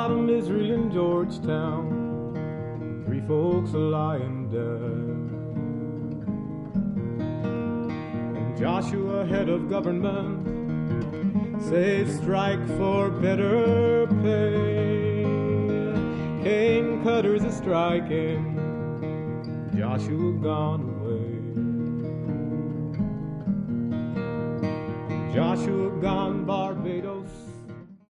lot of misery in Georgetown. 3 folks are lying dead. And Joshua, head of government, says strike for better pay. Cane cutters are striking. Joshua gone away. Joshua gone, Barbados.